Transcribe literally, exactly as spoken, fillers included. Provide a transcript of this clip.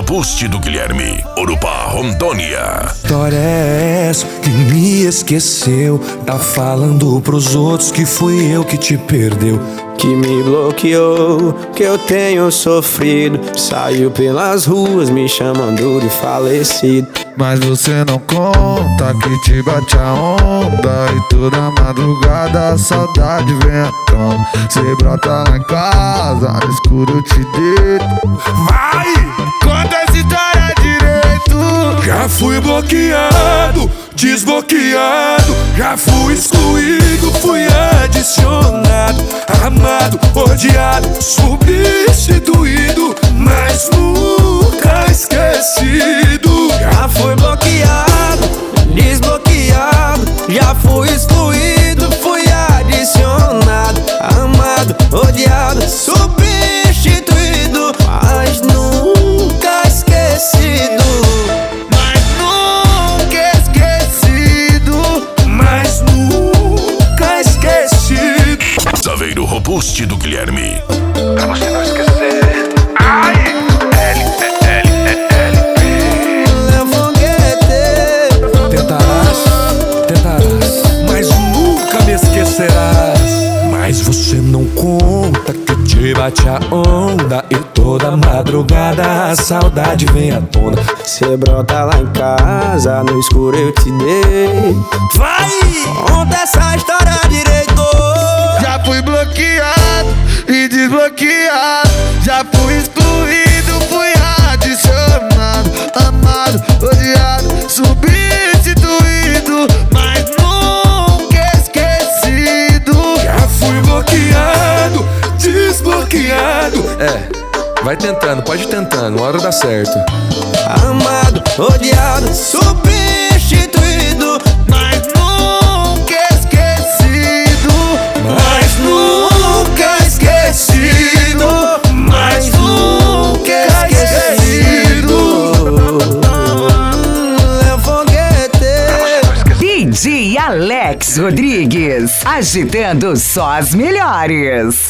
robuste do Guilherme, Orupa, Rondônia. História é essa que me esqueceu? Tá falando pros outros que fui eu que te perdeu, que me bloqueou, que eu tenho sofrido. Saiu pelas ruas me chamando de falecido. Mas você não conta que te bate a onda e toda madrugada a saudade vem à tona. Cê brota lá em casa, no escuro eu te deito. vai! Conta essa história direito. Já fui bloqueado, desbloqueado, já fui excluído, fui adicionado, amado, odiado, substituído, mas nunca esquecido. Já fui bloqueado, desbloqueado, já fui excluído, fui adicionado, amado, odiado, substituído, mas nunca esquecido. Mas nunca esquecido. Mas nunca esquecido. Saveiro robuste do Guilherme. Pra você não esquecer. Ai! L, L, L, P. Tentarás, tentarás, mas nunca me esquecerás. Mas você não conta que te bate a onda e toda madrugada a saudade vem à tona. Cê brota lá em casa, no escuro eu te dei. Vai! Conta essa história direito. Já fui bloqueado e desbloqueado, já fui excluído, fui adicionado, amado, odiado, substituído, mas nunca esquecido. Já fui bloqueado, desbloqueado. É, vai tentando, pode ir tentando, uma hora dá certo. Amado, odiado, substituído, Mas nunca esquecido. mas nunca esquecido, mas nunca esquecido. É foguete. D J Alex Rodrigues, agitando só as melhores.